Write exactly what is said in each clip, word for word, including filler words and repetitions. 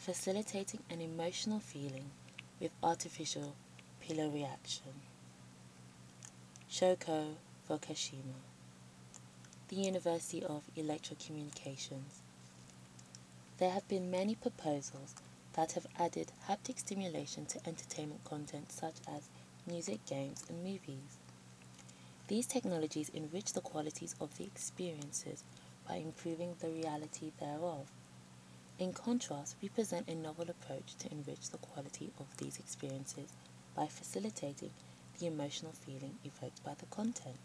facilitating an emotional feeling with artificial piloreaction. Shoko Fukushima, the University of Electrocommunications. There have been many proposals that have added haptic stimulation to entertainment content such as music, games, and movies. These technologies enrich the qualities of the experiences by improving the reality thereof. In contrast, we present a novel approach to enrich the quality of these experiences by facilitating the emotional feeling evoked by the content.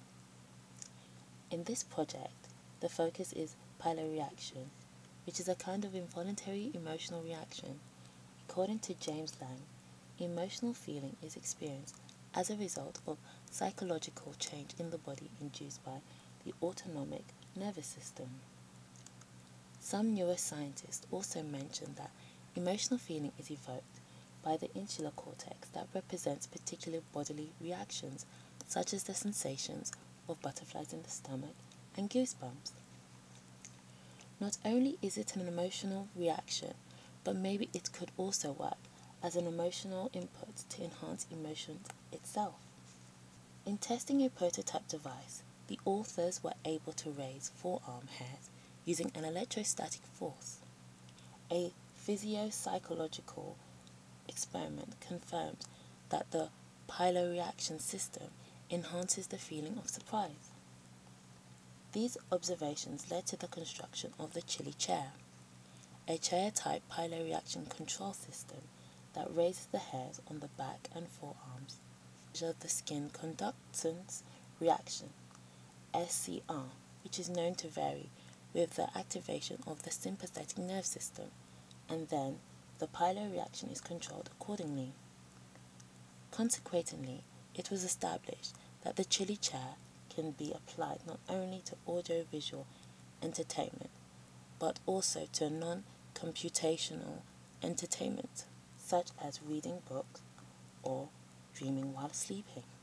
In this project, the focus is piloreaction, which is a kind of involuntary emotional reaction. According to James Lang, emotional feeling is experienced as a result of psychological change in the body induced by the autonomic nervous system. Some neuroscientists also mention that emotional feeling is evoked by the insular cortex that represents particular bodily reactions, such as the sensations of butterflies in the stomach and goosebumps. Not only is it an emotional reaction, but maybe it could also work as an emotional input to enhance emotion itself. In testing a prototype device, the authors were able to raise forearm hairs using an electrostatic force. A physio-psychological experiment confirmed that the piloreaction system enhances the feeling of surprise. These observations led to the construction of the Chili chair, a chair-type piloreaction control system that raises the hairs on the back and forearms to measure the skin conductance reaction, S C R, which is known to vary with the activation of the sympathetic nerve system, and then the piloreaction is controlled accordingly. Consequently, it was established that the Chili chair can be applied not only to audiovisual entertainment, but also to non-computational entertainment, such as reading books or dreaming while sleeping.